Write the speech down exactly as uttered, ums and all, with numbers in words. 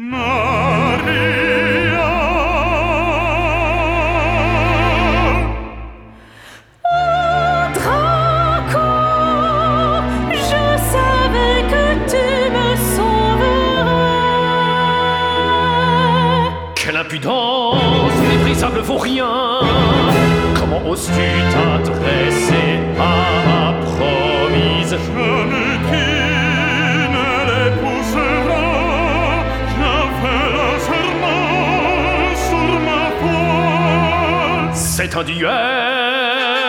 Maria. Oh Draco, je savais que tu me sauverais. Quelle impudence, méprisable vaurien! Comment oses-tu t'adresser à ma promise? Jamais qui ne l'épousera, j'avais le serment sur ma foi. C'est un duel